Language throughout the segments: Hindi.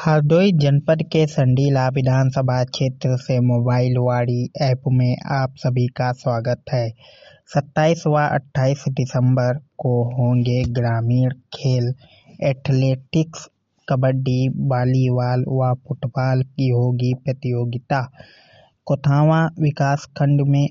हरदोई जनपद के संडीला विधानसभा क्षेत्र से मोबाइल वाड़ी ऐप में आप सभी का स्वागत है। 27 व 28 दिसंबर को होंगे ग्रामीण खेल, एथलेटिक्स, कबड्डी, वॉलीबॉल व फुटबॉल की होगी प्रतियोगिता। कोठावा विकास खंड में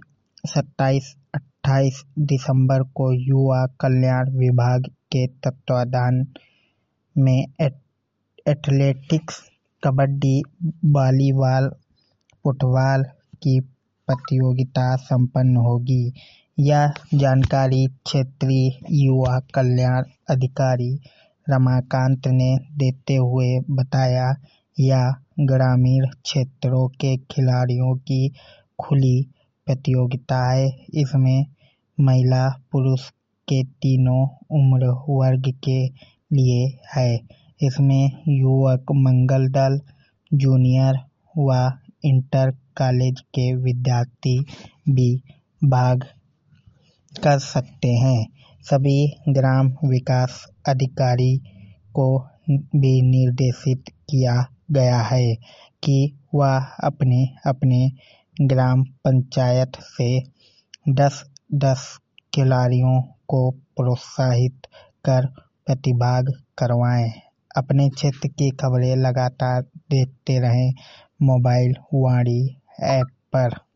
27-28 दिसंबर को युवा कल्याण विभाग के तत्वाधान में एथलेटिक्स, कबड्डी, वॉलीबॉल, फुटबॉल की प्रतियोगिता संपन्न होगी। यह जानकारी क्षेत्रीय युवा कल्याण अधिकारी रमाकांत ने देते हुए बताया। यह ग्रामीण क्षेत्रों के खिलाड़ियों की खुली प्रतियोगिता है। इसमें महिला पुरुष के तीनों उम्र वर्ग के लिए है। इसमें युवक मंगल दल, जूनियर व इंटर कॉलेज के विद्यार्थी भी भाग कर सकते हैं। सभी ग्राम विकास अधिकारी को भी निर्देशित किया गया है कि वह अपने अपने ग्राम पंचायत से 10-10 खिलाड़ियों को प्रोत्साहित कर प्रतिभाग करवाएं। अपने क्षेत्र की खबरें लगातार देखते रहें मोबाइल वाड़ी ऐप पर।